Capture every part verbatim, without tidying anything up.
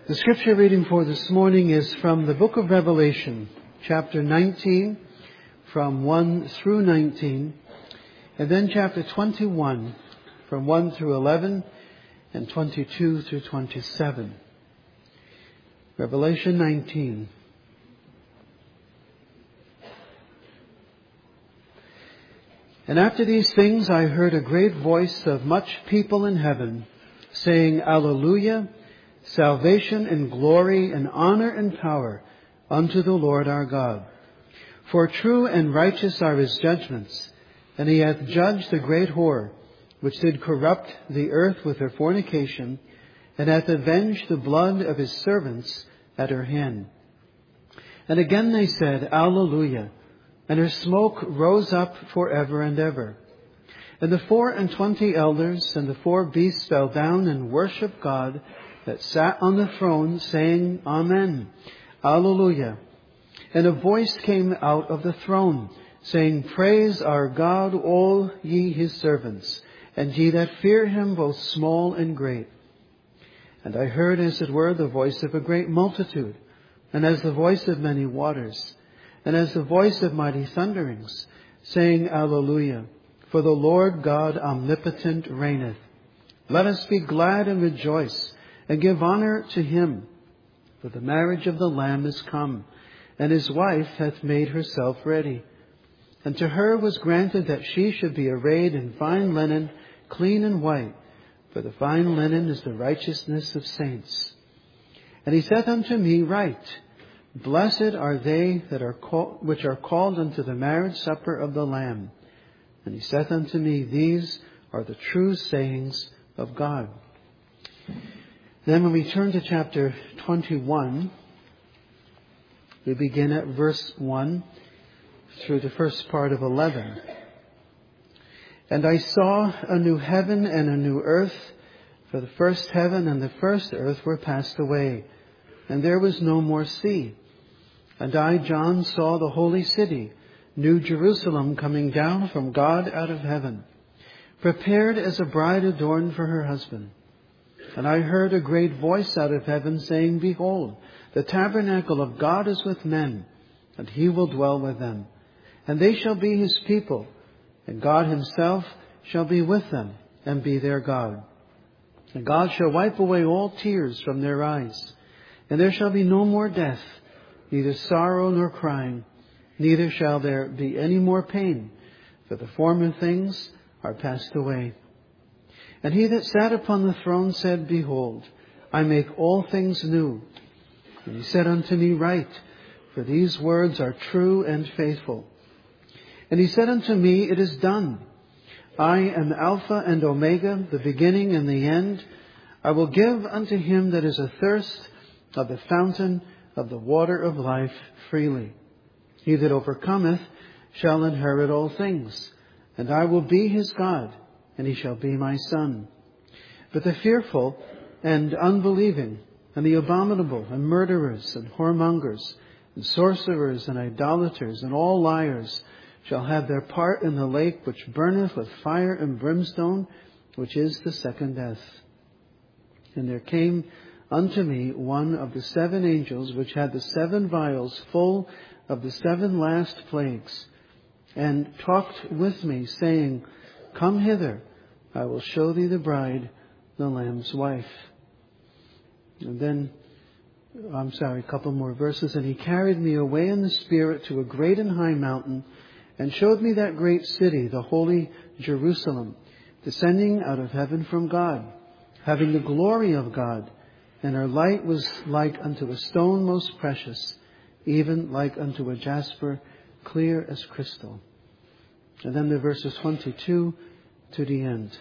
The scripture reading for this morning is from the book of Revelation, chapter nineteen, from one through nineteen, and then chapter twenty-one, from one through eleven, and twenty-two through twenty-seven. Revelation nineteen. And after these things I heard a great voice of much people in heaven, saying, Alleluia! Salvation and glory and honor and power unto the Lord our God. For true and righteous are his judgments, and he hath judged the great whore, which did corrupt the earth with her fornication, and hath avenged the blood of his servants at her hand. And again they said, Alleluia! And her smoke rose up for ever and ever. And the four and twenty elders and the four beasts fell down and worshipped God that sat on the throne, saying, Amen, Alleluia. And a voice came out of the throne, saying, Praise our God, all ye his servants, and ye that fear him, both small and great. And I heard, as it were, the voice of a great multitude, and as the voice of many waters, and as the voice of mighty thunderings, saying, Alleluia. For the Lord God omnipotent reigneth. Let us be glad and rejoice, and give honor to him. For the marriage of the Lamb is come, and his wife hath made herself ready. And to her was granted that she should be arrayed in fine linen, clean and white, for the fine linen is the righteousness of saints. And he saith unto me, Write, Blessed are they that are call, which are called unto the marriage supper of the Lamb. And he saith unto me, These are the true sayings of God. Then when we turn to chapter twenty-one, we begin at verse one through the first part of eleven. And I saw a new heaven and a new earth, for the first heaven and the first earth were passed away, and there was no more sea. And I, John, saw the holy city, New Jerusalem, coming down from God out of heaven, prepared as a bride adorned for her husband. And I heard a great voice out of heaven saying, Behold, the tabernacle of God is with men, and he will dwell with them. And they shall be his people, and God himself shall be with them, and be their God. And God shall wipe away all tears from their eyes. And there shall be no more death, neither sorrow nor crying, neither shall there be any more pain, for the former things are passed away. And he that sat upon the throne said, Behold, I make all things new. And he said unto me, Write, for these words are true and faithful. And he said unto me, It is done. I am Alpha and Omega, the beginning and the end. I will give unto him that is athirst of the fountain of the water of life freely. He that overcometh shall inherit all things, and I will be his God, and he shall be my son. But the fearful and unbelieving, and the abominable, and murderers, and whoremongers, and sorcerers, and idolaters, and all liars, shall have their part in the lake which burneth with fire and brimstone, which is the second death. And there came unto me one of the seven angels, which had the seven vials full of the seven last plagues, and talked with me, saying, Come hither, I will show thee the bride, the Lamb's wife. And then, I'm sorry, a couple more verses. And he carried me away in the Spirit to a great and high mountain, and showed me that great city, the holy Jerusalem, descending out of heaven from God, having the glory of God. And her light was like unto a stone most precious, even like unto a jasper, clear as crystal. And then the verses twenty-two to the end.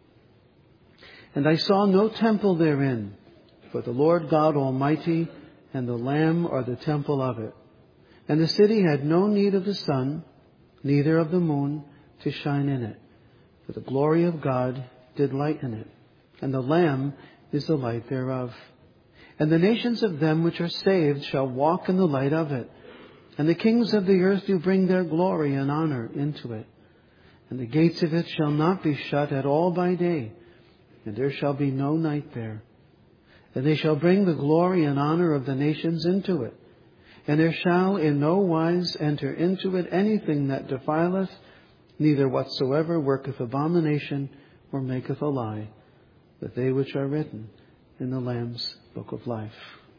And I saw no temple therein, for the Lord God Almighty and the Lamb are the temple of it. And the city had no need of the sun, neither of the moon, to shine in it. For the glory of God did lighten it, and the Lamb is the light thereof. And the nations of them which are saved shall walk in the light of it. And the kings of the earth do bring their glory and honor into it. And the gates of it shall not be shut at all by day, and there shall be no night there. and they shall bring the glory and honor of the nations into it. And there shall in no wise enter into it anything that defileth, neither whatsoever worketh abomination or maketh a lie, but they which are written in the Lamb's book of life.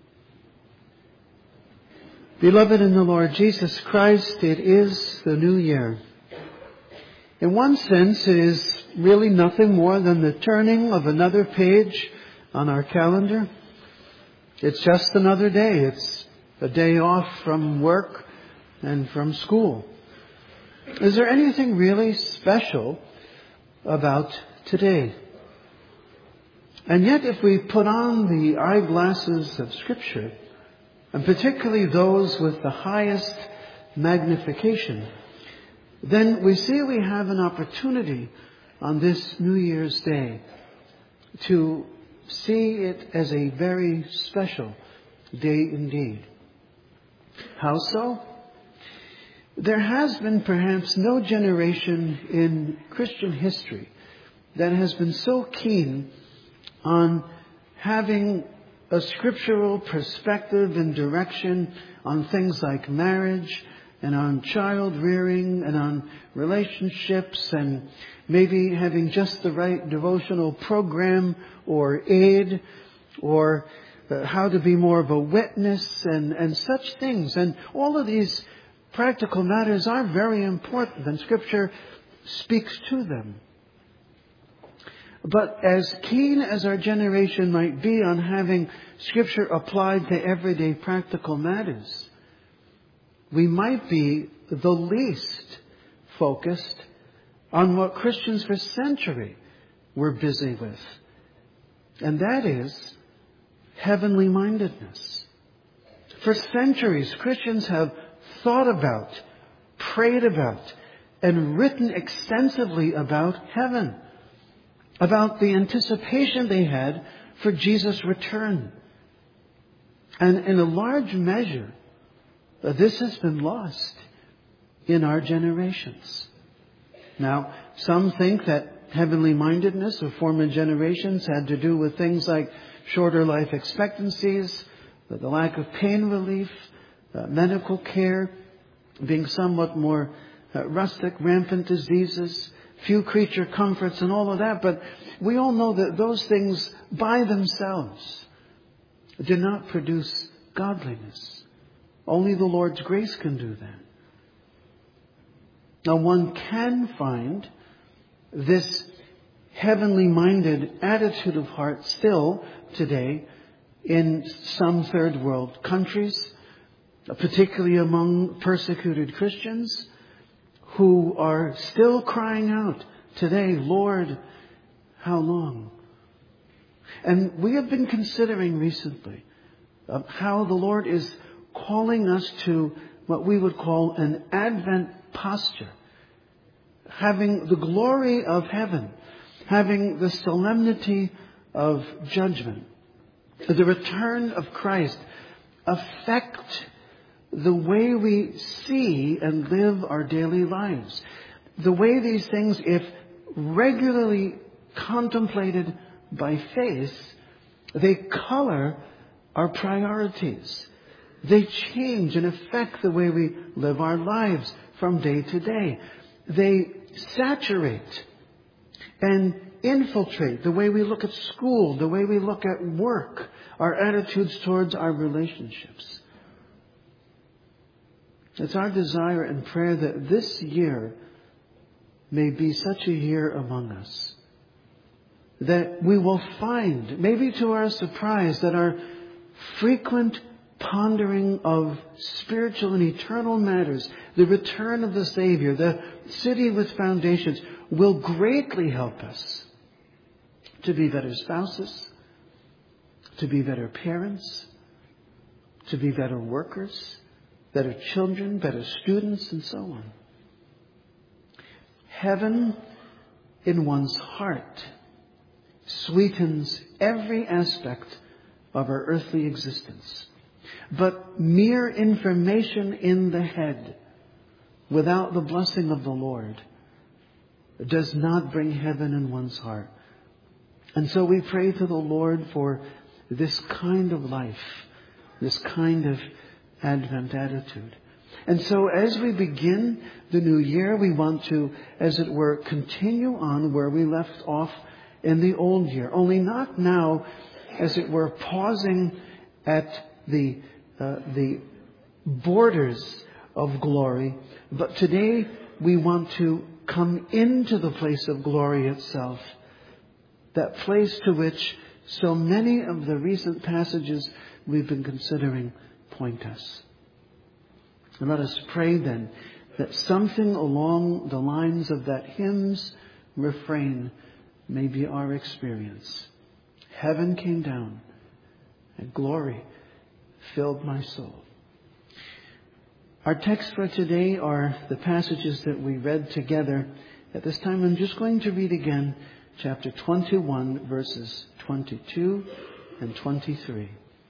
Beloved in the Lord Jesus Christ, it is the new year. In one sense, it is really nothing more than the turning of another page on our calendar. It's just another day. It's a day off from work and from school. Is there anything really special about today? And yet, if we put on the eyeglasses of Scripture, and particularly those with the highest magnification, then we see we have an opportunity on this New Year's Day to see it as a very special day indeed. How so? There has been perhaps no generation in Christian history that has been so keen on having a scriptural perspective and direction on things like marriage and on child rearing and on relationships and maybe having just the right devotional program or aid or uh, how to be more of a witness and, and such things. And all of these practical matters are very important and Scripture speaks to them. But as keen as our generation might be on having Scripture applied to everyday practical matters, we might be the least focused on what Christians for centuries were busy with. And that is heavenly mindedness. For centuries, Christians have thought about, prayed about, and written extensively about heaven, about the anticipation they had for Jesus' return. And in a large measure, this has been lost in our generations. Now, some think that heavenly mindedness of former generations had to do with things like shorter life expectancies, the lack of pain relief, uh, medical care, being somewhat more uh, rustic, rampant diseases, few creature comforts and all of that. But we all know that those things by themselves do not produce godliness. Only the Lord's grace can do that. Now, one can find this heavenly minded attitude of heart still today in some third world countries, particularly among persecuted Christians who are still crying out today, Lord, how long? And we have been considering recently uh, how the Lord is calling us to what we would call an Advent posture, having the glory of heaven, having the solemnity of judgment, the return of Christ affect the way we see and live our daily lives. The way these things, if regularly contemplated by faith, they color our priorities. They change and affect the way we live our lives from day to day. They saturate and infiltrate the way we look at school, the way we look at work, our attitudes towards our relationships. It's our desire and prayer that this year may be such a year among us, that we will find, maybe to our surprise, that our frequent pondering of spiritual and eternal matters, the return of the Savior, the city with foundations, will greatly help us to be better spouses, to be better parents, to be better workers, better children, better students, and so on. Heaven in one's heart sweetens every aspect of our earthly existence. But mere information in the head without the blessing of the Lord does not bring heaven in one's heart. And so we pray to the Lord for this kind of life, this kind of Advent attitude. And so as we begin the new year, we want to, as it were, continue on where we left off in the old year. Only not now, as it were, pausing at the uh, the borders of glory, but today we want to come into the place of glory itself, that place to which so many of the recent passages we've been considering point us. And let us pray then that something along the lines of that hymn's refrain may be our experience. Heaven came down and glory filled my soul. Our texts for today are the passages that we read together. At this time, I'm just going to read again chapter twenty-one, verses twenty-two and twenty-three.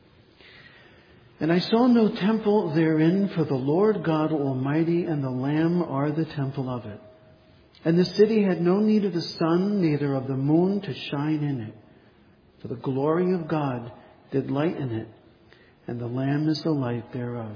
And I saw no temple therein, for the Lord God Almighty and the Lamb are the temple of it. And the city had no need of the sun, neither of the moon to shine in it. For the glory of God did lighten it, and the Lamb is the light thereof.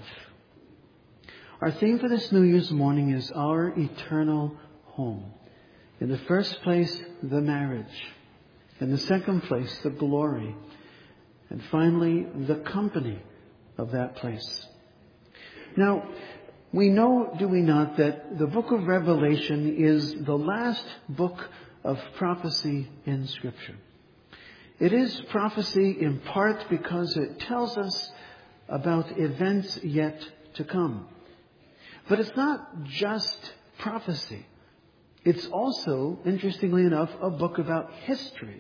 Our theme for this New Year's morning is our eternal home. In the first place, the marriage. In the second place, the glory. And finally, the company of that place. Now, we know, do we not, that the book of Revelation is the last book of prophecy in Scripture. It is prophecy in part because it tells us about events yet to come. But it's not just prophecy. It's also, interestingly enough, a book about history.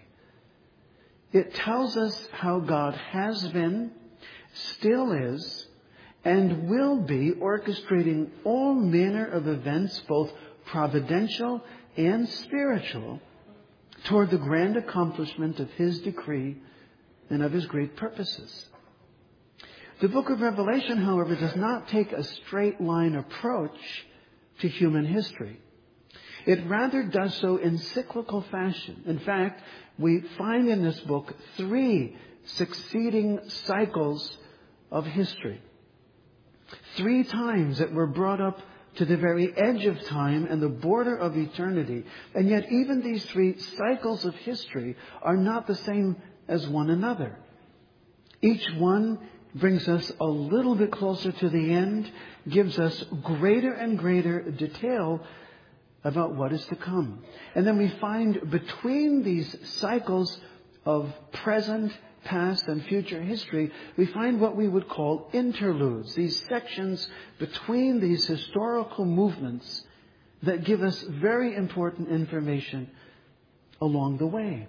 It tells us how God has been, still is, and will be orchestrating all manner of events, both providential and spiritual, toward the grand accomplishment of His decree and of His great purposes. The book of Revelation, however, does not take a straight line approach to human history. It rather does so in cyclical fashion. In fact, we find in this book three succeeding cycles of history. Three times that were brought up to the very edge of time and the border of eternity. And yet even these three cycles of history are not the same as one another. Each one brings us a little bit closer to the end, gives us greater and greater detail about what is to come. And then we find between these cycles of present, past, and future history, we find what we would call interludes, these sections between these historical movements that give us very important information along the way.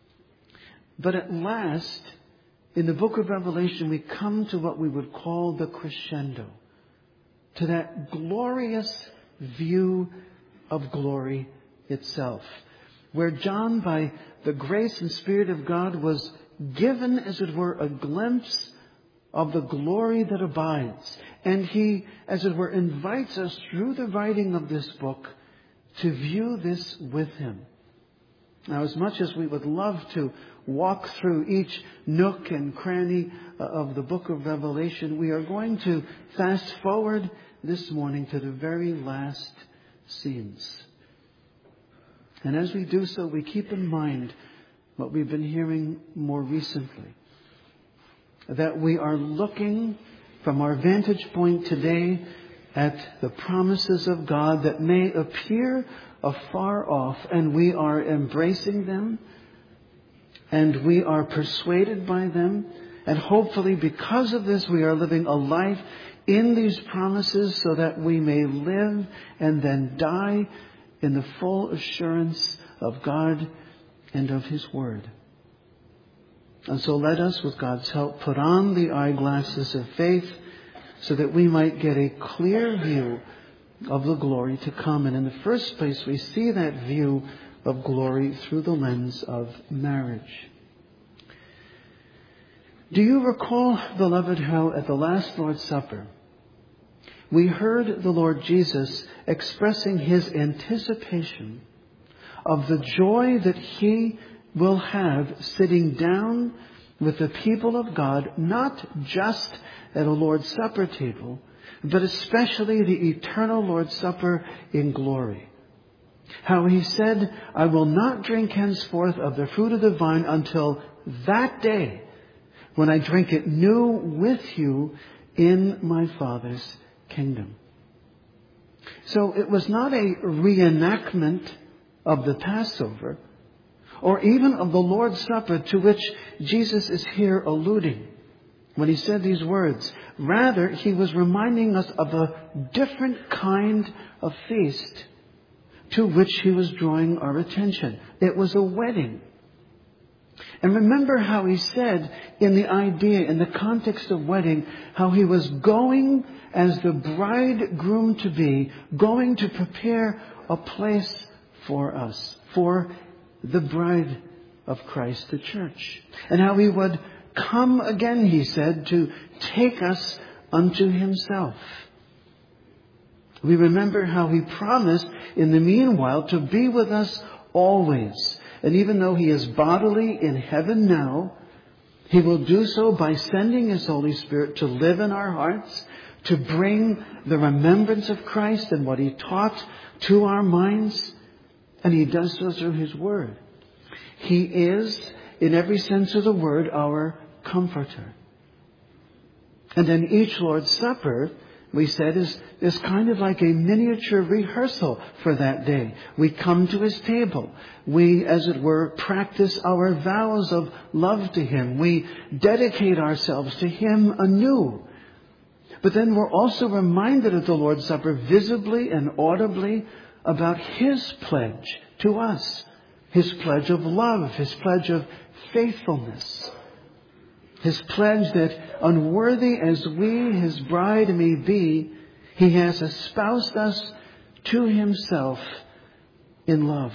But at last, in the book of Revelation, we come to what we would call the crescendo, to that glorious view of glory itself, where John, by the grace and Spirit of God, was given, as it were, a glimpse of the glory that abides. And he, as it were, invites us through the writing of this book to view this with him. Now, as much as we would love to walk through each nook and cranny of the book of Revelation, we are going to fast forward this morning to the very last scenes. And as we do so, we keep in mind what we've been hearing more recently, that we are looking from our vantage point today at the promises of God that may appear afar off, and we are embracing them, and we are persuaded by them, and hopefully because of this we are living a life in these promises so that we may live and then die in the full assurance of God and of His Word. And so let us, with God's help, put on the eyeglasses of faith so that we might get a clear view of the glory to come. And in the first place, we see that view of glory through the lens of marriage. Do you recall, beloved, how at the last Lord's Supper, we heard the Lord Jesus expressing His anticipation of the joy that He will have sitting down with the people of God, not just at a Lord's Supper table, but especially the eternal Lord's Supper in glory. How he said, I will not drink henceforth of the fruit of the vine until that day when I drink it new with you in my Father's kingdom. So it was not a reenactment of the Passover or even of the Lord's Supper to which Jesus is here alluding when he said these words. Rather, he was reminding us of a different kind of feast to which he was drawing our attention. It was a wedding. And remember how he said in the idea, in the context of wedding, how he was going as the bridegroom-to-be, going to prepare a place for us, for the bride of Christ, the church. And how he would come again, he said, to take us unto himself. We remember how he promised in the meanwhile to be with us always. And even though he is bodily in heaven now, he will do so by sending his Holy Spirit to live in our hearts, to bring the remembrance of Christ and what he taught to our minds. And he does so through his word. He is, in every sense of the word, our comforter. And then each Lord's Supper, we said, is, is kind of like a miniature rehearsal for that day. We come to his table. We, as it were, practice our vows of love to him. We dedicate ourselves to him anew. But then we're also reminded at the Lord's Supper visibly and audibly about his pledge to us. His pledge of love, his pledge of faithfulness. His pledge that unworthy as we, his bride, may be, he has espoused us to himself in love.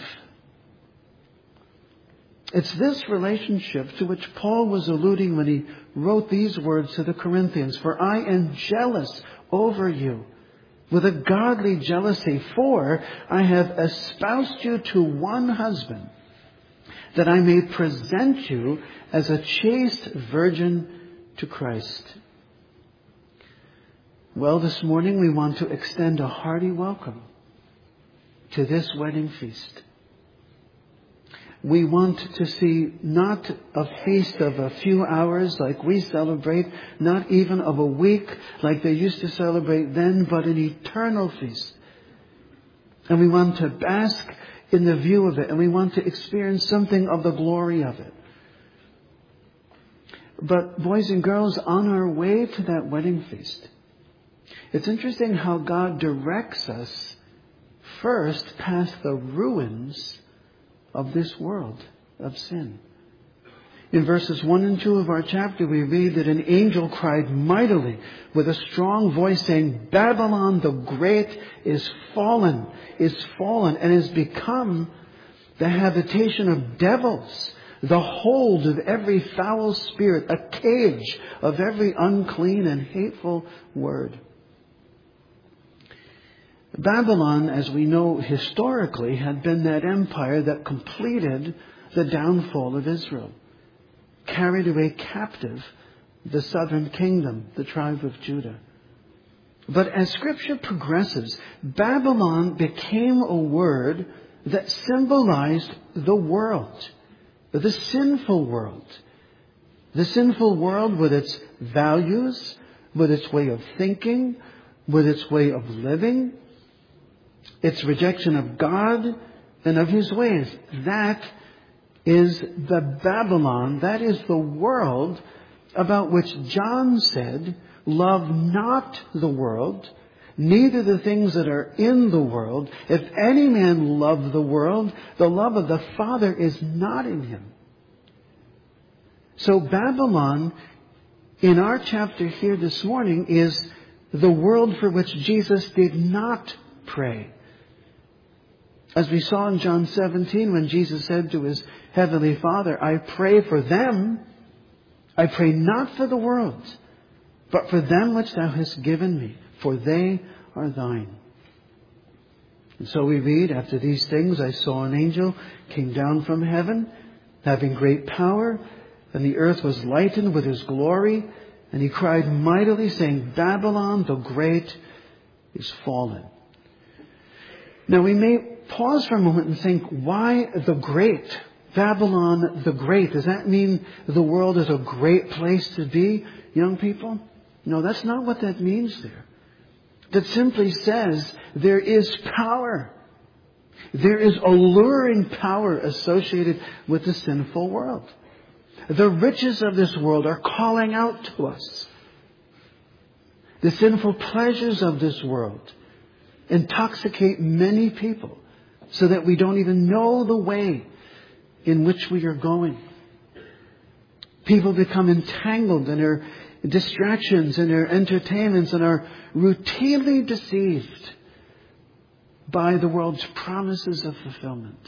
It's this relationship to which Paul was alluding when he wrote these words to the Corinthians. For I am jealous over you with a godly jealousy, for I have espoused you to one husband, that I may present you as a chaste virgin to Christ. Well, this morning we want to extend a hearty welcome to this wedding feast. We want to see not a feast of a few hours like we celebrate, not even of a week like they used to celebrate then, but an eternal feast. And we want to bask in the view of it, and we want to experience something of the glory of it. But boys and girls, on our way to that wedding feast, it's interesting how God directs us first past the ruins of this world of sin. In verses one and two of our chapter, we read that an angel cried mightily with a strong voice saying, Babylon the Great is fallen, is fallen, and has become the habitation of devils, the hold of every foul spirit, a cage of every unclean and hateful word. Babylon, as we know historically, had been that empire that completed the downfall of Israel, carried away captive the southern kingdom, the tribe of Judah. But as Scripture progresses, Babylon became a word that symbolized the world, the sinful world. The sinful world with its values, with its way of thinking, with its way of living, its rejection of God and of his ways. That is the Babylon, that is the world about which John said, love not the world, neither the things that are in the world. If any man love the world, the love of the Father is not in him. So Babylon, in our chapter here this morning, is the world for which Jesus did not pray. As we saw in John seventeen, when Jesus said to his heavenly Father, I pray for them. I pray not for the world, but for them which thou hast given me, for they are thine. And so we read, after these things I saw an angel came down from heaven, having great power, and the earth was lightened with his glory. And he cried mightily, saying, Babylon the Great is fallen. Now we may pause for a moment and think, why the Great? Babylon the Great. Does that mean the world is a great place to be, young people? No, that's not what that means there. That simply says there is power. There is alluring power associated with the sinful world. The riches of this world are calling out to us. The sinful pleasures of this world intoxicate many people so that we don't even know the way in which we are going. People become entangled in their distractions and their entertainments and are routinely deceived by the world's promises of fulfillment.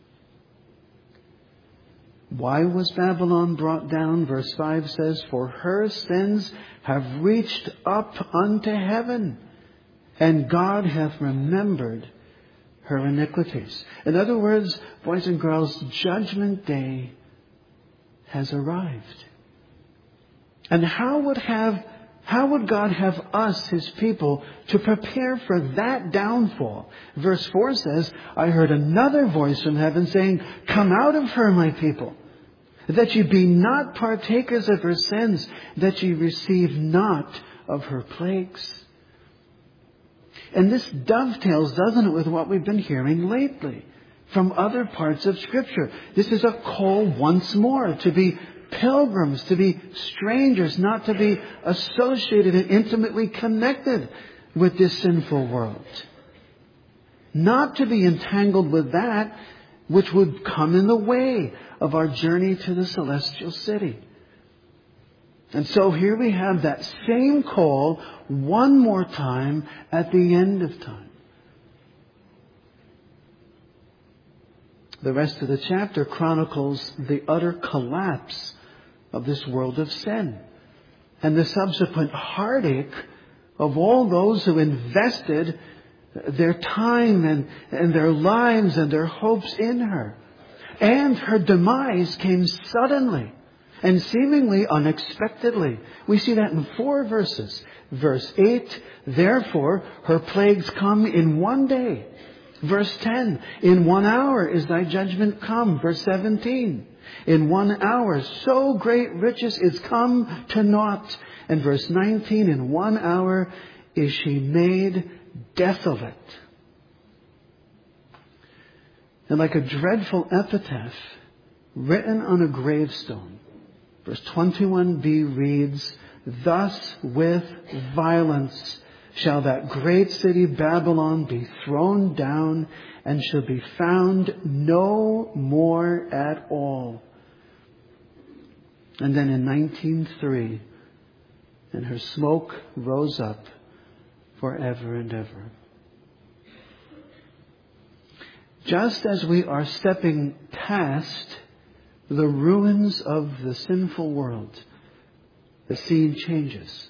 Why was Babylon brought down? Verse five says, For her sins have reached up unto heaven, and God hath remembered her iniquities. In other words, boys and girls, judgment day has arrived. And how would have How would God have us, His people, to prepare for that downfall? Verse four says, I heard another voice from heaven saying, Come out of her, my people, that ye be not partakers of her sins, that ye receive not of her plagues. And this dovetails, doesn't it, with what we've been hearing lately from other parts of Scripture. This is a call once more to be pilgrims, to be strangers, not to be associated and intimately connected with this sinful world. Not to be entangled with that which would come in the way of our journey to the celestial city. And so here we have that same call one more time at the end of time. The rest of the chapter chronicles the utter collapse of this world of sin and the subsequent heartache of all those who invested their time and, and their lives and their hopes in her. And her demise came suddenly and seemingly unexpectedly. We see that in four verses. Verse eight, Therefore her plagues come in one day. Verse ten, In one hour is thy judgment come. Verse seventeen, In one hour so great riches is come to naught. And verse nineteen, In one hour is she made desolate. And like a dreadful epitaph written on a gravestone, verse twenty-one b reads, Thus with violence shall that great city Babylon be thrown down, and shall be found no more at all. And then in nineteen oh three, and her smoke rose up forever and ever. Just as we are stepping past the ruins of the sinful world, the scene changes.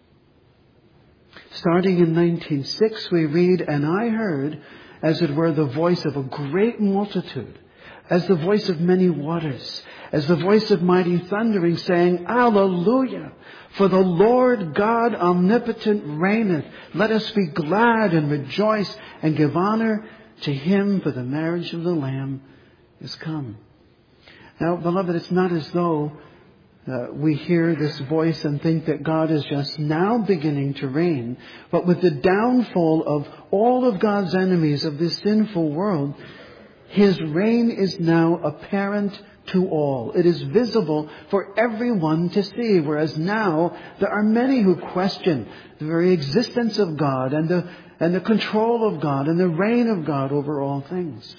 Starting in nineteen oh six, we read, And I heard, as it were, the voice of a great multitude, as the voice of many waters, as the voice of mighty thundering, saying, Alleluia! For the Lord God omnipotent reigneth. Let us be glad and rejoice and give honor to Him, for the marriage of the Lamb is come. Now, beloved, it's not as though Uh, we hear this voice and think that God is just now beginning to reign. But with the downfall of all of God's enemies of this sinful world, His reign is now apparent to all. It is visible for everyone to see. Whereas now there are many who question the very existence of God and the, and the control of God and the reign of God over all things.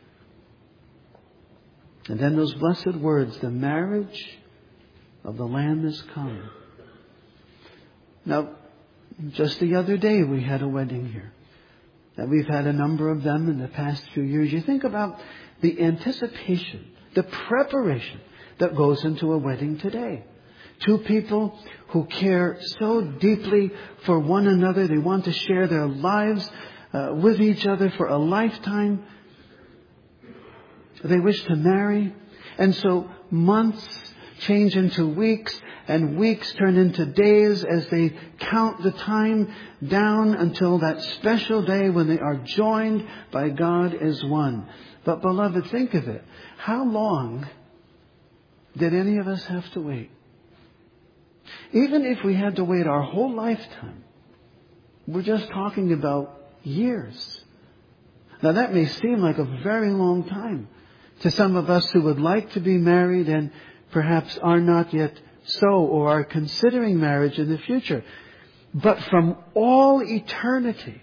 And then those blessed words, the marriage of the Lamb is come. Now, just the other day we had a wedding here. And we've had a number of them in the past few years. You think about the anticipation, the preparation that goes into a wedding today. Two people who care so deeply for one another. They want to share their lives uh, with each other for a lifetime. They wish to marry. And so months change into weeks, and weeks turn into days as they count the time down until that special day when they are joined by God as one. But beloved, think of it. How long did any of us have to wait? Even if we had to wait our whole lifetime, we're just talking about years. Now that may seem like a very long time to some of us who would like to be married and perhaps are not yet so, or are considering marriage in the future. But from all eternity,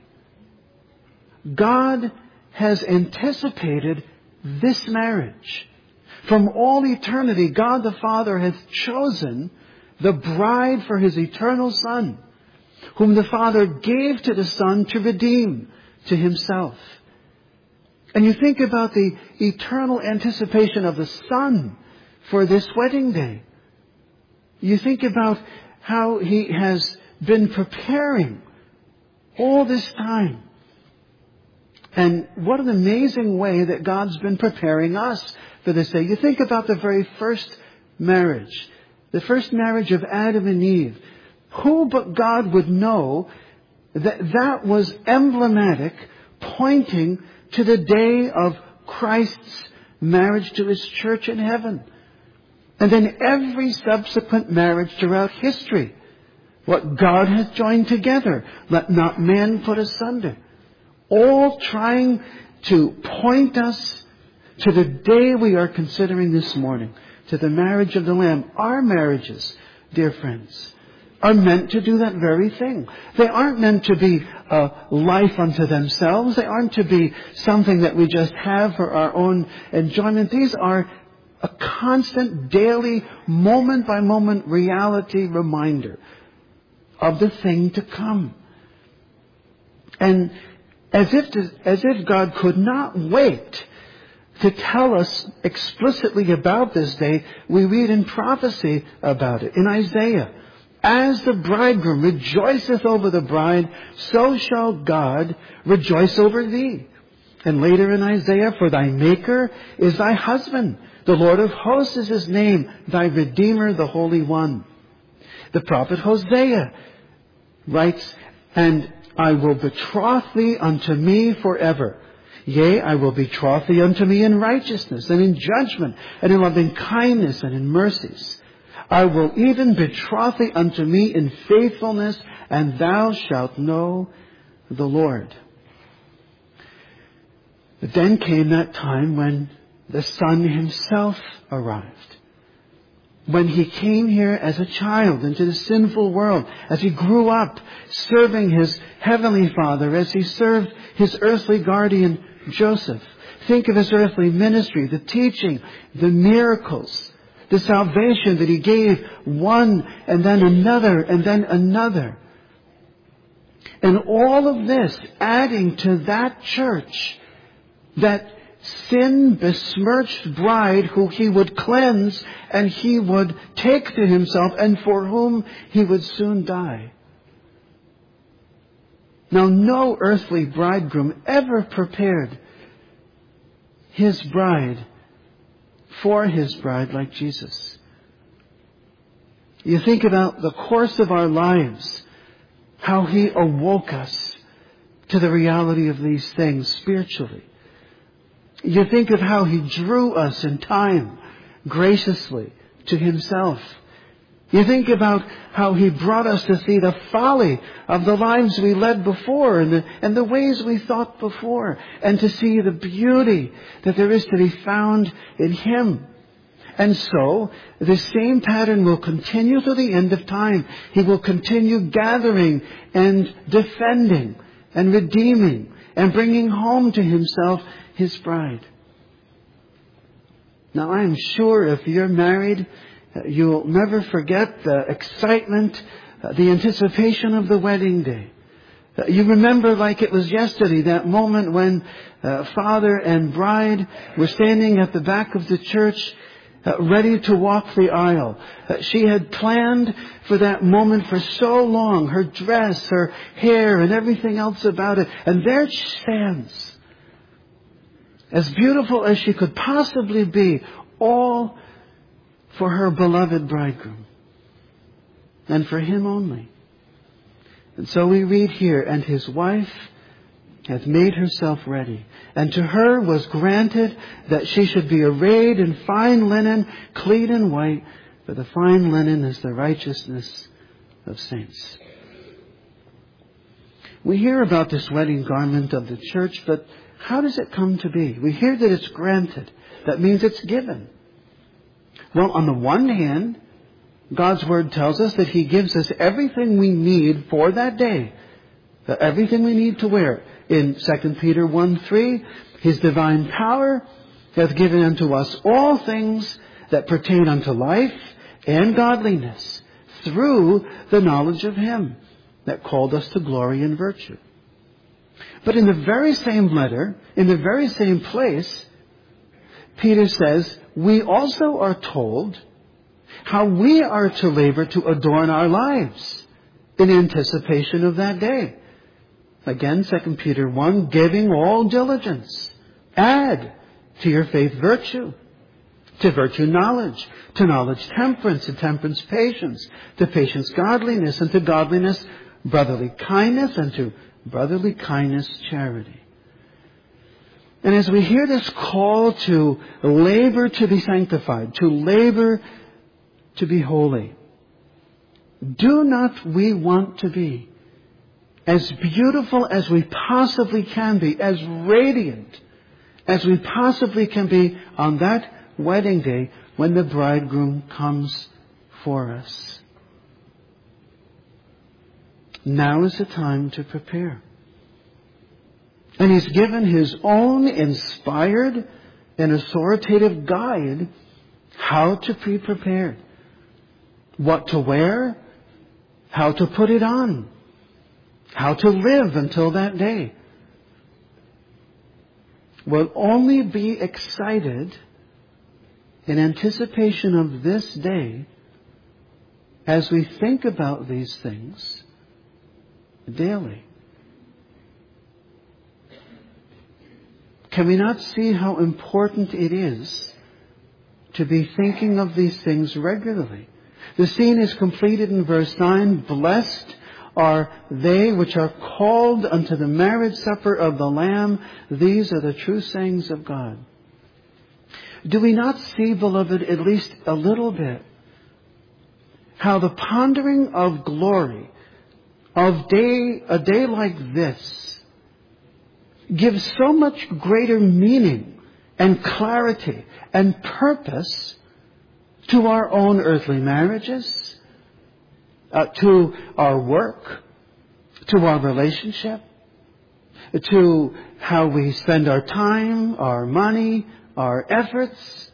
God has anticipated this marriage. From all eternity, God the Father has chosen the bride for His eternal Son, whom the Father gave to the Son to redeem to Himself. And you think about the eternal anticipation of the Son for this wedding day. You think about how He has been preparing all this time. And what an amazing way that God's been preparing us for this day. You think about the very first marriage, the first marriage of Adam and Eve. Who but God would know that that was emblematic, pointing to the day of Christ's marriage to His church in heaven. And then every subsequent marriage throughout history. What God has joined together, let not man put asunder. All trying to point us to the day we are considering this morning, to the marriage of the Lamb. Our marriages, dear friends, are meant to do that very thing. They aren't meant to be a life unto themselves. They aren't to be something that we just have for our own enjoyment. These are a constant, daily, moment-by-moment reality reminder of the thing to come. And as if, to, as if God could not wait to tell us explicitly about this day, we read in prophecy about it. In Isaiah, as the bridegroom rejoiceth over the bride, so shall God rejoice over thee. And later in Isaiah, for thy Maker is thy husband. The Lord of hosts is His name, thy Redeemer, the Holy One. The prophet Hosea writes, and I will betroth thee unto me forever. Yea, I will betroth thee unto me in righteousness and in judgment and in loving kindness and in mercies. I will even betroth thee unto me in faithfulness, and thou shalt know the Lord. But then came that time when the Son Himself arrived. When He came here as a child into the sinful world, as He grew up serving His heavenly Father, as He served His earthly guardian Joseph. Think of His earthly ministry, the teaching, the miracles, the salvation that He gave one and then another and then another. And all of this adding to that church, that sin-besmirched bride who He would cleanse and He would take to Himself and for whom He would soon die. Now, no earthly bridegroom ever prepared his bride for His bride like Jesus. You think about the course of our lives, how He awoke us to the reality of these things spiritually. You think of how He drew us in time graciously to Himself. You think about how He brought us to see the folly of the lives we led before and the, and the ways we thought before, and to see the beauty that there is to be found in Him. And so, the same pattern will continue to the end of time. He will continue gathering and defending and redeeming and bringing home to Himself His bride. Now, I'm sure if you're married, you'll never forget the excitement, the anticipation of the wedding day. You remember like it was yesterday, that moment when uh, father and bride were standing at the back of the church, uh, ready to walk the aisle. Uh, she had planned for that moment for so long, her dress, her hair, and everything else about it. And there she stands, as beautiful as she could possibly be, all for her beloved bridegroom, and for him only. And so we read here, and his wife hath made herself ready. And to her was granted that she should be arrayed in fine linen, clean and white, for the fine linen is the righteousness of saints. We hear about this wedding garment of the church, but how does it come to be? We hear that it's granted. That means it's given. Well, on the one hand, God's Word tells us that He gives us everything we need for that day. Everything we need to wear. In Second Peter one three, His divine power hath given unto us all things that pertain unto life and godliness through the knowledge of Him that called us to glory and virtue. But in the very same letter, in the very same place, Peter says, we also are told how we are to labor to adorn our lives in anticipation of that day. Again, Second Peter one, giving all diligence. Add to your faith virtue. To virtue knowledge. To knowledge temperance. To temperance patience. To patience godliness. And to godliness brotherly kindness. And to brotherly kindness charity. And as we hear this call to labor to be sanctified, to labor to be holy, do not we want to be as beautiful as we possibly can be, as radiant as we possibly can be on that wedding day when the bridegroom comes for us? Now is the time to prepare. And He's given His own inspired and authoritative guide how to be prepared. What to wear, how to put it on, how to live until that day. We'll only be excited in anticipation of this day as we think about these things daily. Can we not see how important it is to be thinking of these things regularly? The scene is completed in verse nine. Blessed are they which are called unto the marriage supper of the Lamb. These are the true sayings of God. Do we not see, beloved, at least a little bit, how the pondering of glory of day, a day like this gives so much greater meaning and clarity and purpose to our own earthly marriages, uh, to our work, to our relationship, to how we spend our time, our money, our efforts.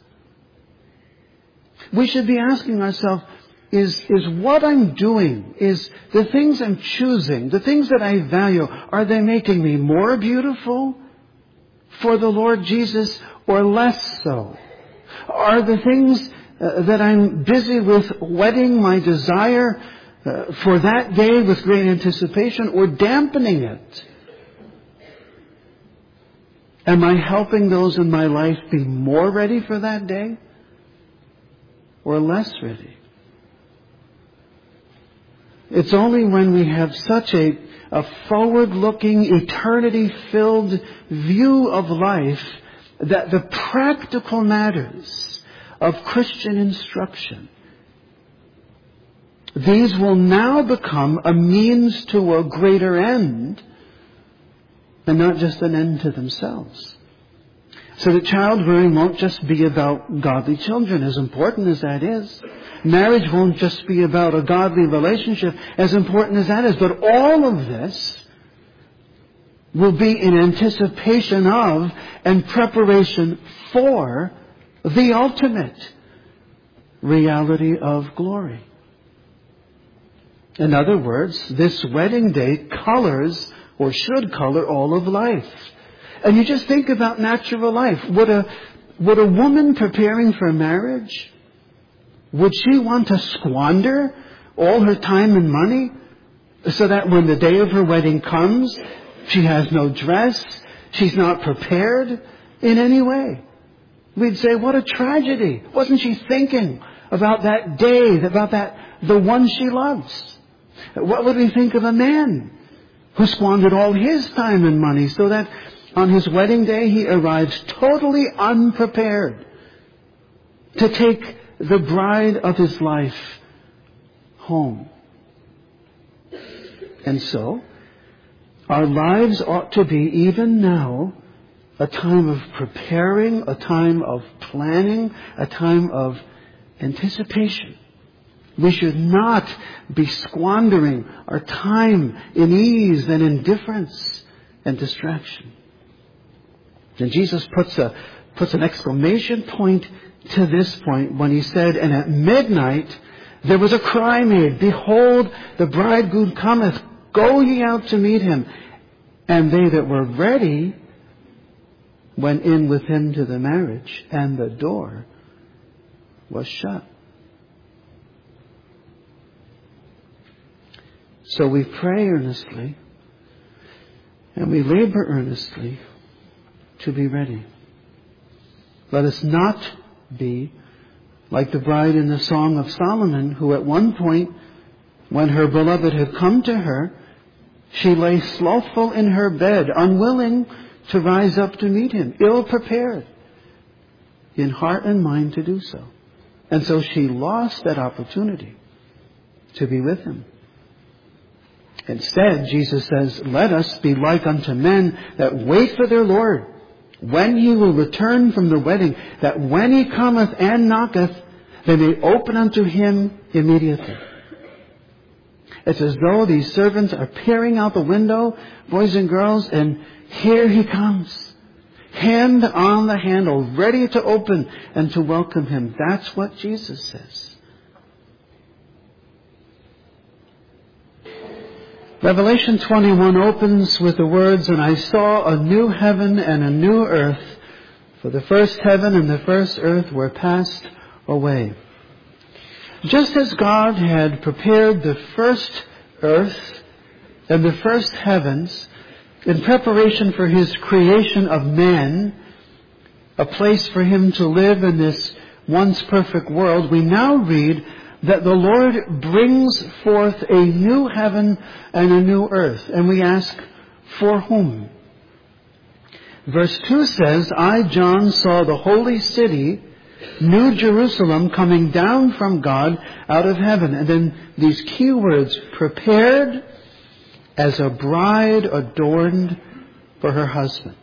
We should be asking ourselves, is, is what I'm doing, is the things I'm choosing, the things that I value, are they making me more beautiful for the Lord Jesus or less so? Are the things uh, that I'm busy with whetting my desire uh, for that day with great anticipation or dampening it? Am I helping those in my life be more ready for that day or less ready? It's only when we have such a, a forward-looking, eternity-filled view of life that the practical matters of Christian instruction, these will now become a means to a greater end and not just an end to themselves. So that child-rearing won't just be about godly children, as important as that is. Marriage won't just be about a godly relationship, as important as that is. But all of this will be in anticipation of and preparation for the ultimate reality of glory. In other words, this wedding day colors, or should color, all of life. And you just think about natural life. Would a, would a woman preparing for marriage, would she want to squander all her time and money so that when the day of her wedding comes, she has no dress, she's not prepared in any way? We'd say, what a tragedy. Wasn't she thinking about that day, about that, the one she loves? What would we think of a man who squandered all his time and money so that on his wedding day he arrives totally unprepared to take the bride of his life home? And so, our lives ought to be, even now, a time of preparing, a time of planning, a time of anticipation. We should not be squandering our time in ease and indifference and distraction. And Jesus puts a puts an exclamation point to this point when he said, "And at midnight there was a cry made, Behold, the bridegroom cometh, go ye out to meet him. And they that were ready went in with him to the marriage, and the door was shut." So we pray earnestly, and we labor earnestly to be ready. Let us not be like the bride in the Song of Solomon, who at one point, when her beloved had come to her, she lay slothful in her bed, unwilling to rise up to meet him, ill-prepared in heart and mind to do so. And so she lost that opportunity to be with him. Instead, Jesus says, "Let us be like unto men that wait for their Lord, when he will return from the wedding, that when he cometh and knocketh, they may open unto him immediately." It's as though these servants are peering out the window, boys and girls, and here he comes, hand on the handle, ready to open and to welcome him. That's what Jesus says. Revelation twenty-one opens with the words, "And I saw a new heaven and a new earth, for the first heaven and the first earth were passed away." Just as God had prepared the first earth and the first heavens in preparation for his creation of man, a place for him to live in this once perfect world, we now read that the Lord brings forth a new heaven and a new earth. And we ask, for whom? Verse two says, "I, John, saw the holy city, New Jerusalem, coming down from God out of heaven." And then these key words, "prepared as a bride adorned for her husband."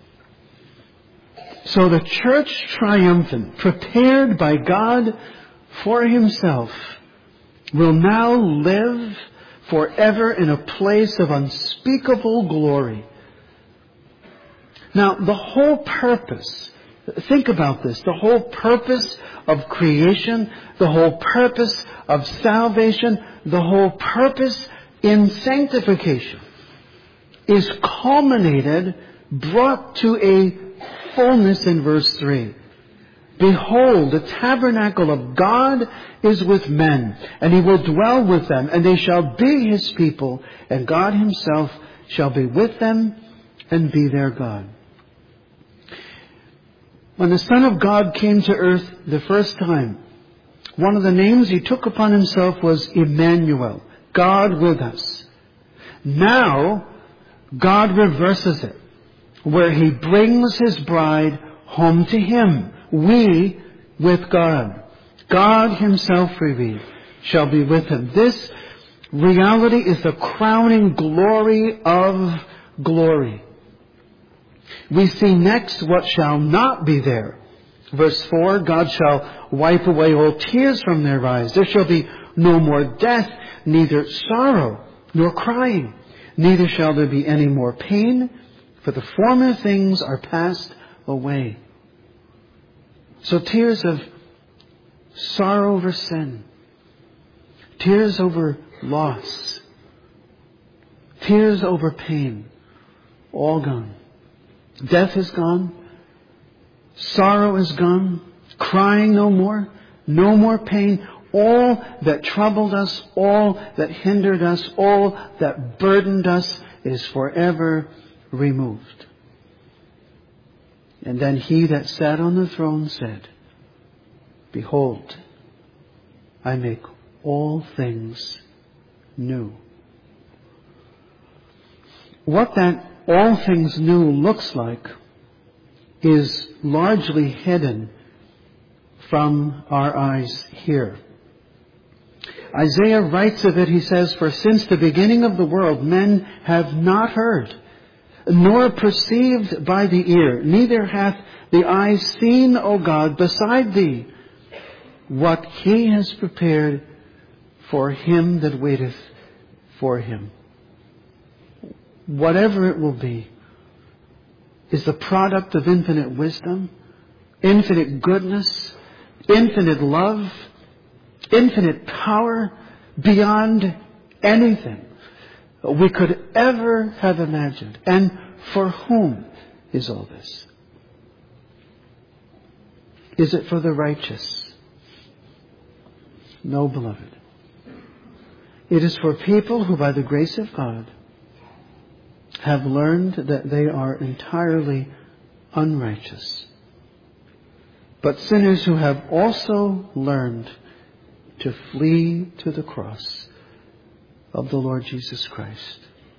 So the church triumphant, prepared by God for himself, will now live forever in a place of unspeakable glory. Now, the whole purpose, think about this, the whole purpose of creation, the whole purpose of salvation, the whole purpose in sanctification is culminated, brought to a fullness in verse three. "Behold, the tabernacle of God is with men, and he will dwell with them, and they shall be his people, and God himself shall be with them and be their God." When the Son of God came to earth the first time, one of the names he took upon himself was Emmanuel, God with us. Now, God reverses it, where he brings his bride home to him. We with God. God himself, we read, shall be with him. This reality is the crowning glory of glory. We see next what shall not be there. Verse four, "God shall wipe away all tears from their eyes. There shall be no more death, neither sorrow nor crying. Neither shall there be any more pain, for the former things are passed away." So tears of sorrow over sin, tears over loss, tears over pain, all gone. Death is gone. Sorrow is gone. Crying no more. No more pain. All that troubled us, all that hindered us, all that burdened us is forever removed. And then he that sat on the throne said, "Behold, I make all things new. What that all things new looks like is largely hidden from our eyes here. Isaiah writes of it, he says, "For since the beginning of the world men have not heard, nor perceived by the ear, neither hath the eye seen, O God, beside thee, what he has prepared for him that waiteth for him." Whatever it will be is the product of infinite wisdom, infinite goodness, infinite love, infinite power beyond anything we could ever have imagined. And for whom is all this? Is it for the righteous? No, beloved. It is for people who, by the grace of God, have learned that they are entirely unrighteous. But sinners who have also learned to flee to the cross of the Lord Jesus Christ.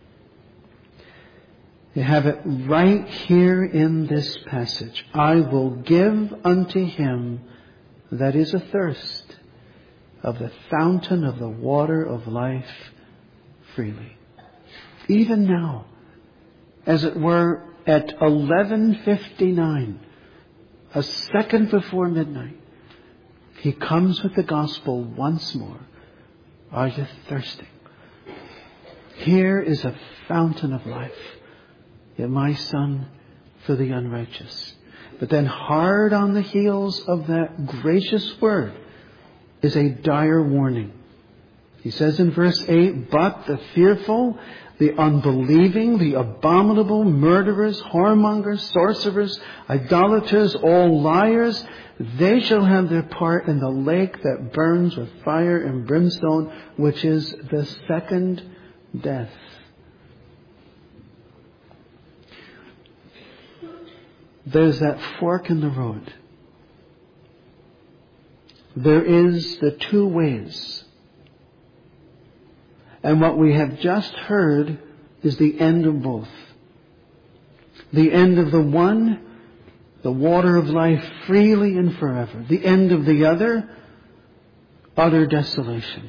You have it right here in this passage. I will give unto him that is athirst of the fountain of the water of life freely. Even now, as it were at eleven fifty-nine, a second before midnight, he comes with the gospel once more. Are you thirsting? Here is a fountain of life, yet my son, for the unrighteous. But then hard on the heels of that gracious word is a dire warning. He says in verse eight, "But the fearful, the unbelieving, the abominable, murderers, whoremongers, sorcerers, idolaters, all liars, they shall have their part in the lake that burns with fire and brimstone, which is the second death." There's that fork in the road. There is the two ways. And what we have just heard is the end of both. The end of the one, the water of life freely and forever. The end of the other, utter desolation.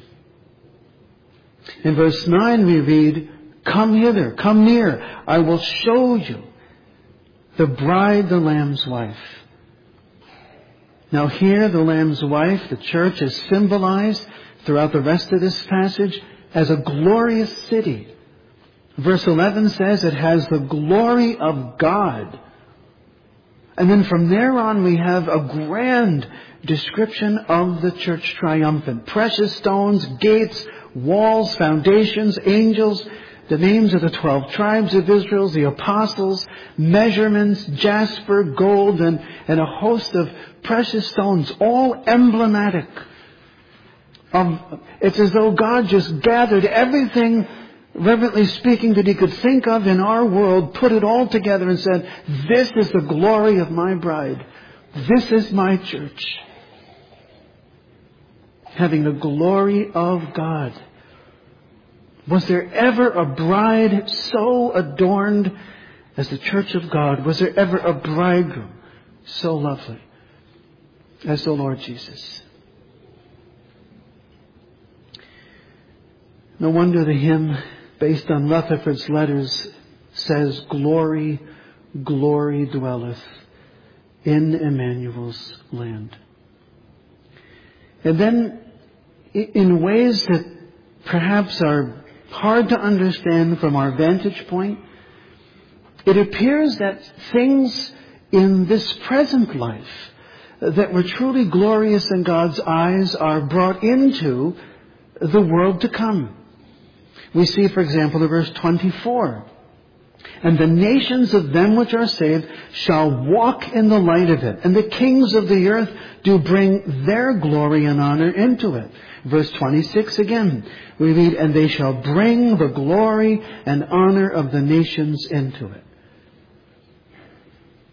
In verse nine we read, "Come hither, come near, I will show you the bride, the Lamb's wife." Now here the Lamb's wife, the church, is symbolized throughout the rest of this passage as a glorious city. Verse eleven says it has the glory of God. And then from there on we have a grand description of the church triumphant. Precious stones, gates, walls, foundations, angels, the names of the twelve tribes of Israel, the apostles, measurements, jasper, gold, and, and a host of precious stones, all emblematic. Um, it's as though God just gathered everything, reverently speaking, that he could think of in our world, put it all together and said, "This is the glory of my bride. This is my church." Having the glory of God. Was there ever a bride so adorned as the church of God? Was there ever a bridegroom so lovely as the Lord Jesus? No wonder the hymn based on Rutherford's letters says, "Glory, glory dwelleth in Emmanuel's land." And then in ways that perhaps are hard to understand from our vantage point, it appears that things in this present life that were truly glorious in God's eyes are brought into the world to come. We see, for example, in verse twenty-four, "And the nations of them which are saved shall walk in the light of it, and the kings of the earth do bring their glory and honor into it." Verse twenty-six again, we read, "And they shall bring the glory and honor of the nations into it."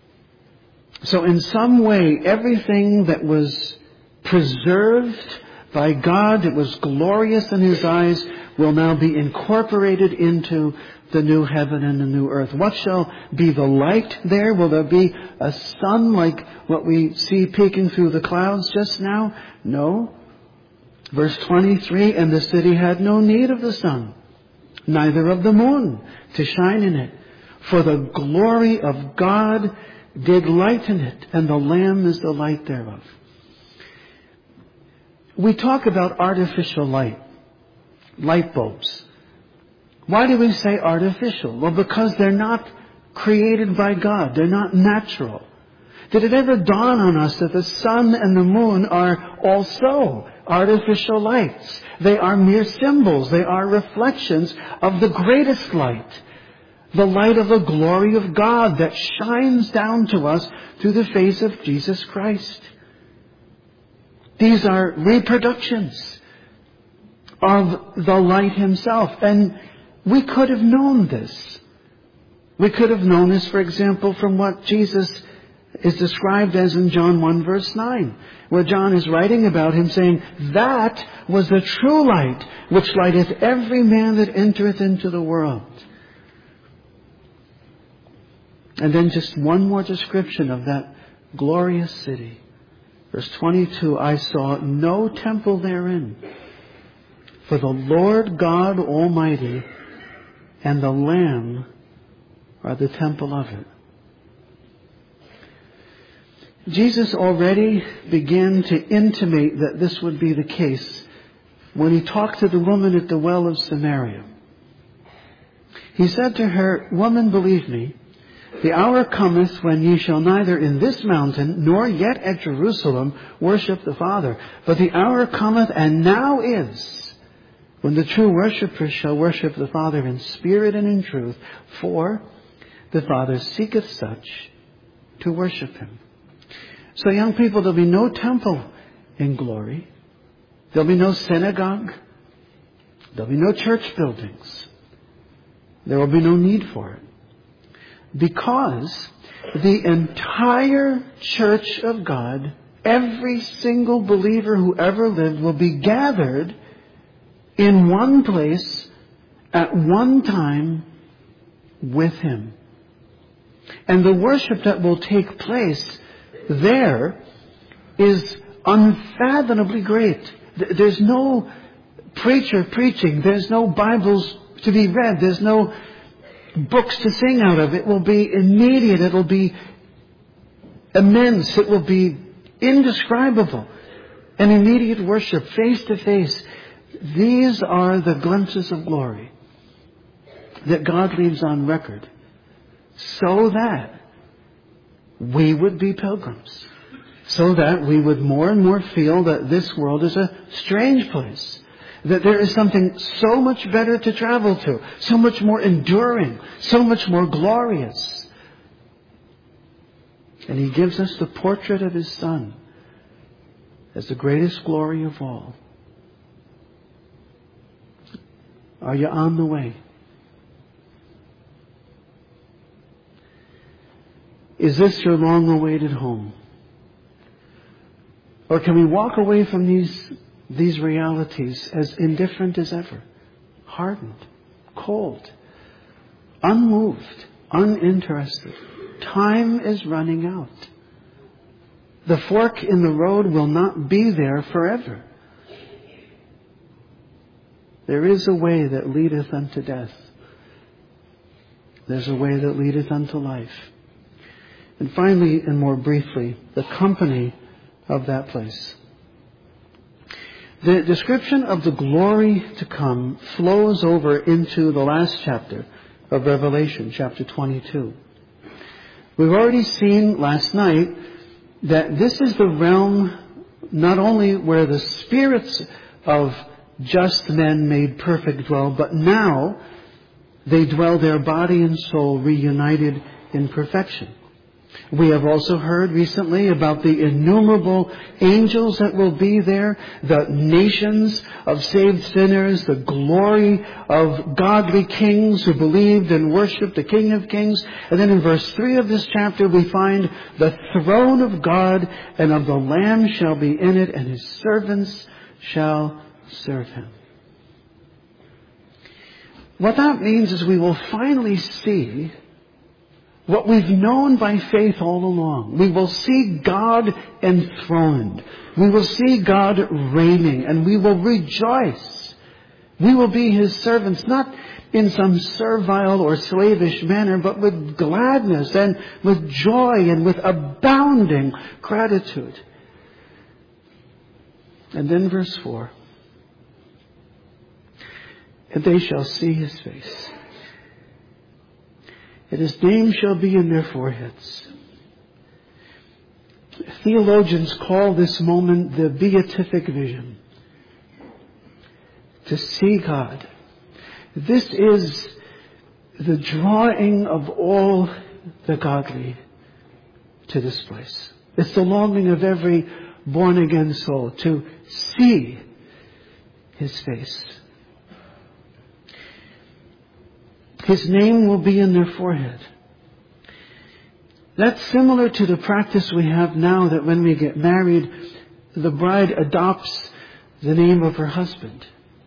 So in some way, everything that was preserved by God, it was glorious in His eyes, will now be incorporated into the new heaven and the new earth. What shall be the light there? Will there be a sun like what we see peeking through the clouds just now? No. Verse twenty-three, and the city had no need of the sun, neither of the moon to shine in it. For the glory of God did lighten it, and the Lamb is the light thereof. We talk about artificial light, light bulbs. Why do we say artificial? Well, because they're not created by God. They're not natural. Did it ever dawn on us that the sun and the moon are also artificial lights? They are mere symbols. They are reflections of the greatest light, the light of the glory of God that shines down to us through the face of Jesus Christ. These are reproductions of the light Himself. And we could have known this. We could have known this, for example, from what Jesus is described as in John one verse nine, where John is writing about Him saying, that was the true light, which lighteth every man that entereth into the world. And then just one more description of that glorious city. Verse twenty-two, I saw no temple therein, for the Lord God Almighty and the Lamb are the temple of it. Jesus already began to intimate that this would be the case when He talked to the woman at the well of Samaria. He said to her, Woman, believe me, the hour cometh when ye shall neither in this mountain nor yet at Jerusalem worship the Father. But the hour cometh, and now is, when the true worshippers shall worship the Father in spirit and in truth. For the Father seeketh such to worship Him. So young people, there'll be no temple in glory. There'll be no synagogue. There'll be no church buildings. There will be no need for it. Because the entire church of God, every single believer who ever lived, will be gathered in one place at one time with Him. And the worship that will take place there is unfathomably great. There's no preacher preaching. There's no Bibles to be read. There's no books to sing out of. It will be immediate. It will be immense. It will be indescribable. An immediate worship, face to face. These are the glimpses of glory that God leaves on record so that we would be pilgrims. So that we would more and more feel that this world is a strange place. That there is something so much better to travel to, so much more enduring, so much more glorious. And He gives us the portrait of His Son as the greatest glory of all. Are you on the way? Is this your long-awaited home? Or can we walk away from these These realities as indifferent as ever, hardened, cold, unmoved, uninterested? Time is running out. The fork in the road will not be there forever. There is a way that leadeth unto death. There's a way that leadeth unto life. And finally, and more briefly, the company of that place. The description of the glory to come flows over into the last chapter of Revelation, chapter twenty-two. We've already seen last night that this is the realm not only where the spirits of just men made perfect dwell, but now they dwell there body and soul reunited in perfection. We have also heard recently about the innumerable angels that will be there, the nations of saved sinners, the glory of godly kings who believed and worshipped the King of Kings. And then in verse three of this chapter we find the throne of God and of the Lamb shall be in it, and His servants shall serve him. What that means is we will finally see what we've known by faith all along. We will see God enthroned. We will see God reigning, and we will rejoice. We will be his servants, not in some servile or slavish manner, but with gladness and with joy and with abounding gratitude. And then verse four. And they shall see his face, and his name shall be in their foreheads. Theologians call this moment the beatific vision. To see God. This is the drawing of all the godly to this place. It's the longing of every born-again soul to see his face. His name will be in their forehead. That's similar to the practice we have now that when we get married, the bride adopts the name of her husband.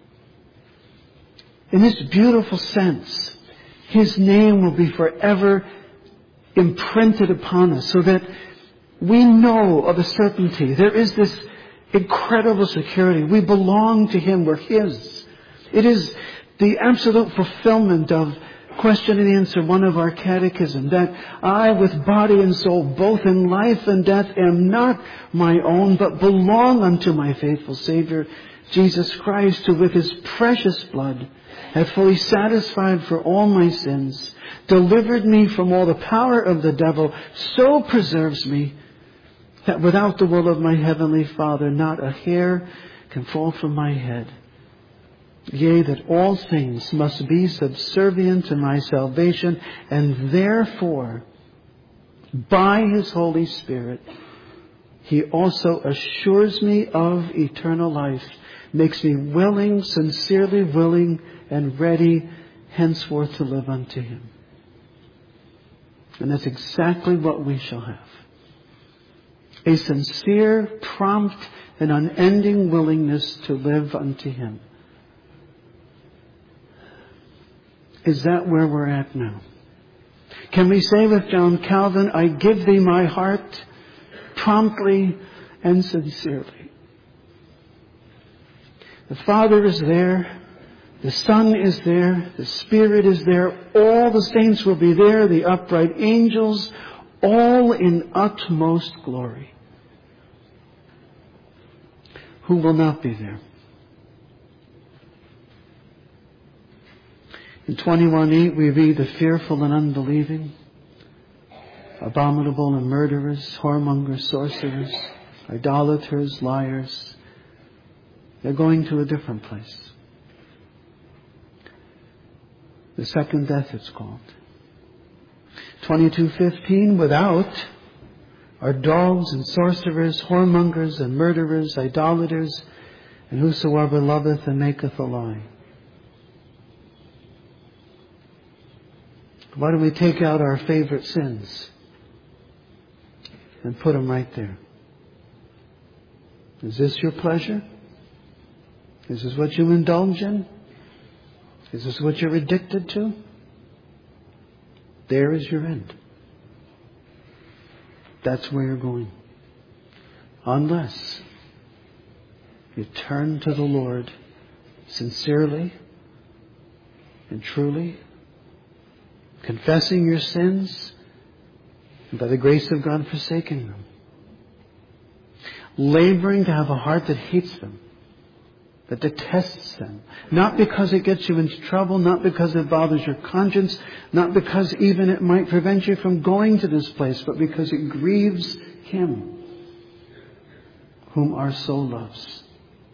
In this beautiful sense, his name will be forever imprinted upon us so that we know of a certainty. There is this incredible security. We belong to him. We're his. It is the absolute fulfillment of question and answer one of our catechism, that I with body and soul, both in life and death, am not my own, but belong unto my faithful Savior, Jesus Christ, who with his precious blood hath fully satisfied for all my sins, delivered me from all the power of the devil, so preserves me that without the will of my heavenly Father, not a hair can fall from my head. Yea, that all things must be subservient to my salvation, and therefore, by his Holy Spirit, he also assures me of eternal life, makes me willing, sincerely willing, and ready henceforth to live unto him. And that's exactly what we shall have. A sincere, prompt, and unending willingness to live unto him. Is that where we're at now? Can we say with John Calvin, I give thee my heart promptly and sincerely? The Father is there. The Son is there. The Spirit is there. All the saints will be there. The upright angels, all in utmost glory. Who will not be there? In twenty-one eight we read the fearful and unbelieving, abominable and murderers, whoremongers, sorcerers, idolaters, liars. They're going to a different place. The second death it's called. twenty-two fifteen, without are dogs and sorcerers, whoremongers and murderers, idolaters, and whosoever loveth and maketh a lie. Why don't we take out our favorite sins and put them right there? Is this your pleasure? Is this what you indulge in? Is this what you're addicted to? There is your end. That's where you're going. Unless you turn to the Lord sincerely and truly, confessing your sins, and by the grace of God forsaking them. Laboring to have a heart that hates them, that detests them. Not because it gets you into trouble, not because it bothers your conscience, not because even it might prevent you from going to this place, but because it grieves him whom our soul loves.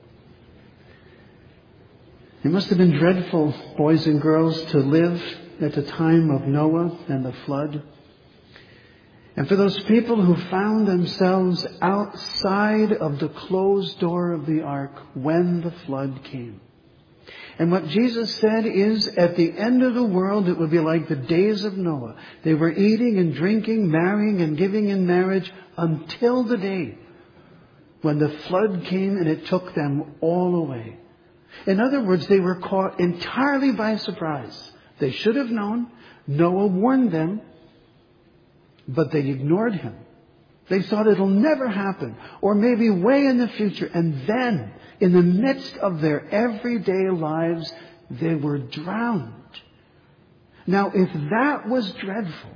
It must have been dreadful, boys and girls, to live at the time of Noah and the flood. And for those people who found themselves outside of the closed door of the ark when the flood came. And what Jesus said is, at the end of the world, it would be like the days of Noah. They were eating and drinking, marrying and giving in marriage until the day when the flood came and it took them all away. In other words, they were caught entirely by surprise. They should have known. Noah warned them, but they ignored him. They thought it'll never happen, or maybe way in the future. And then, in the midst of their everyday lives, they were drowned. Now, if that was dreadful,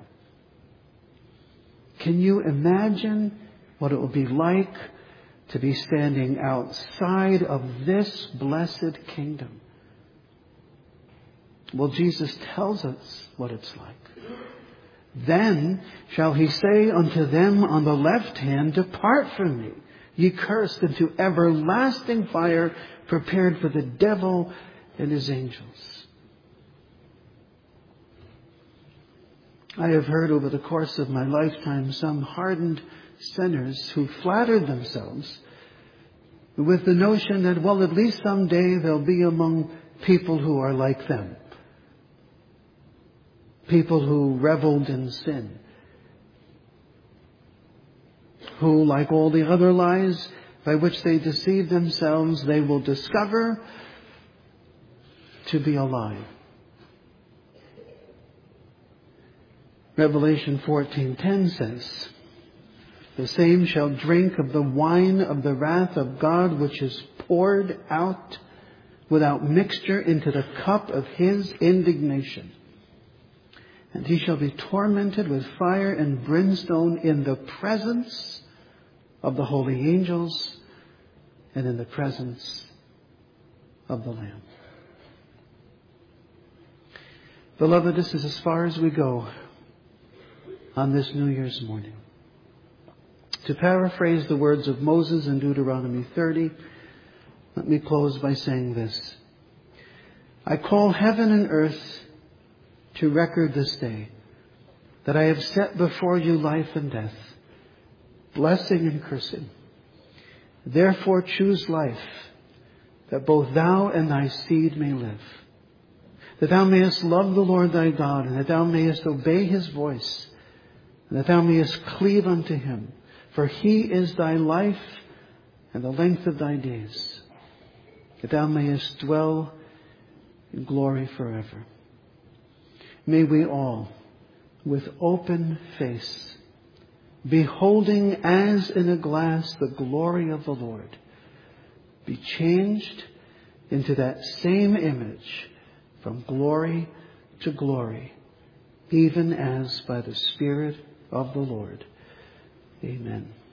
can you imagine what it will be like to be standing outside of this blessed kingdom? Well, Jesus tells us what it's like. Then shall he say unto them on the left hand, Depart from me, ye cursed, into everlasting fire, prepared for the devil and his angels. I have heard over the course of my lifetime some hardened sinners who flattered themselves with the notion that, well, at least someday they'll be among people who are like them. People who reveled in sin. Who, like all the other lies by which they deceive themselves, they will discover to be a lie. Revelation fourteen ten says, The same shall drink of the wine of the wrath of God, which is poured out without mixture into the cup of his indignation. And he shall be tormented with fire and brimstone in the presence of the holy angels and in the presence of the Lamb. Beloved, this is as far as we go on this New Year's morning. To paraphrase the words of Moses in Deuteronomy thirty, let me close by saying this. I call heaven and earth to record this day that I have set before you life and death, blessing and cursing. Therefore choose life, that both thou and thy seed may live, that thou mayest love the Lord thy God, and that thou mayest obey his voice, and that thou mayest cleave unto him. For he is thy life and the length of thy days, that thou mayest dwell in glory forever. May we all, with open face, beholding as in a glass the glory of the Lord, be changed into that same image from glory to glory, even as by the Spirit of the Lord. Amen.